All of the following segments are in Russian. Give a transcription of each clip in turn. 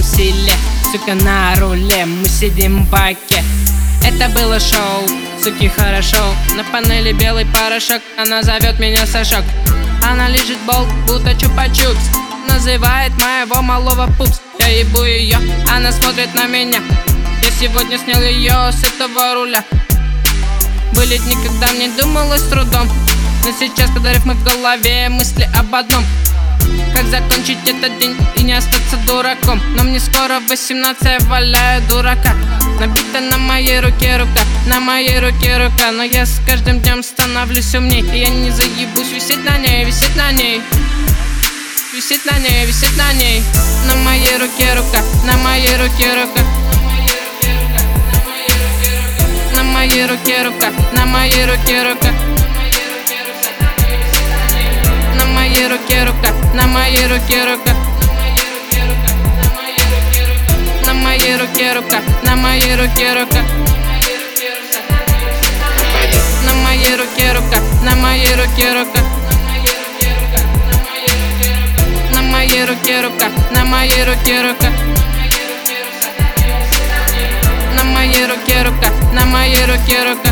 селе, сука на руле, мы сидим в баке. Это было шоу, суки хорошо. На панели белый порошок, она зовет меня Сашок. Она лежит болт, будто чупа-чупс, называет моего малого пупс. Я ебу ее, она смотрит на меня. Я сегодня снял ее с этого руля. Были дни, когда мне думалось с трудом, но сейчас, когда рифмы в голове, мысли об одном: как закончить этот день и не остаться дураком. Но мне скоро 18, я валяю дурака. Набита на моей руке рука, на моей руке рука. Но я с каждым днем становлюсь умней, и я не заебусь висеть на ней, висеть на ней, висеть на ней, висеть на ней. На моей руке рука, на моей руке рука, на моей руке рука, на моей руке рука, на моей руке рука, на моей руке рука, на моей руке рука, на моей руке рука, на моей руке рука, на моей руке рука, на моей руке рука, на моей руке рука, на моей руке рука, на моей руке рука,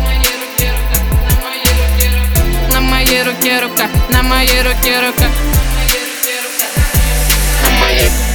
на моей руке рука, на моей руке рука, на моей